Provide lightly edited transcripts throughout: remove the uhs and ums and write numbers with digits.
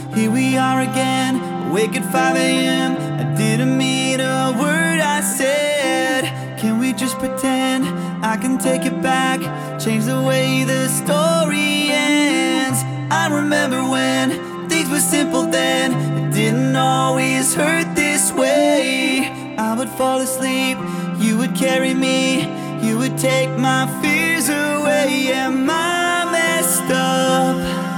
Here we are again, awake at 5 a.m. I didn't mean a word I said. Can we just pretend I can take it back, change the way the story ends? I remember when things were simple then, it didn't always hurt this way. I would fall asleep, you would carry me, you would take my fears away. Am I messed up?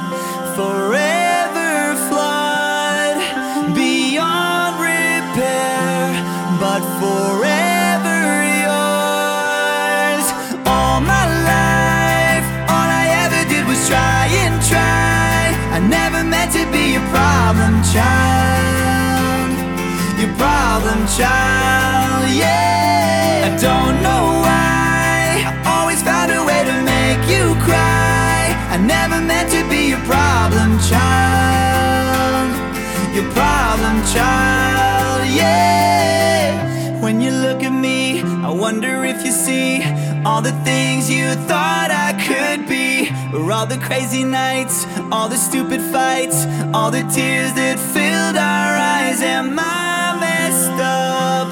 Forever flawed, beyond repair, but forever yours. All my life, all I ever did was try and try. I never meant to be your problem child, your problem child, yeah. I don't know why, I always found a way to make you cry. I never meant to be your problem child, your problem child, yeah. When you look at me, I wonder if you see all the things you thought I could be, or all the crazy nights, all the stupid fights, all the tears that filled our eyes. Am I messed up?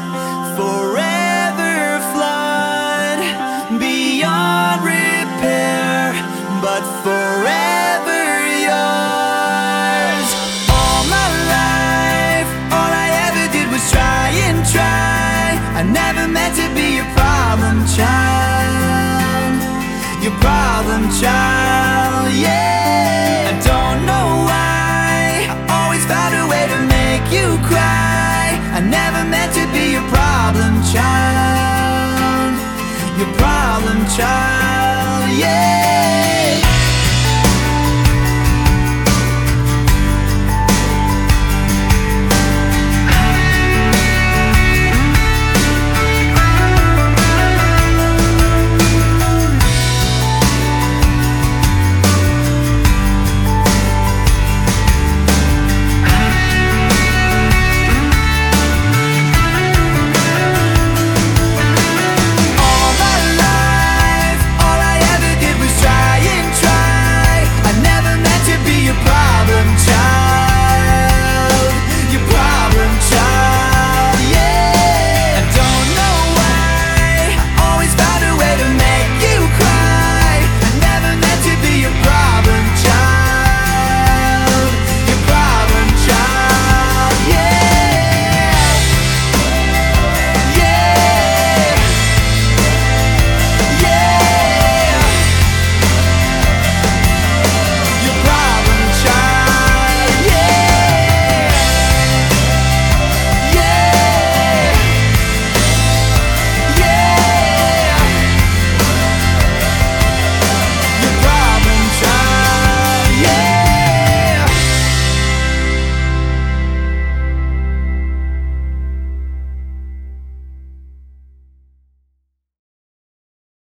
Forever flawed, beyond repair, but forever yours. All my life, all I ever did was try and try. I never meant to be your problem child, your problem child.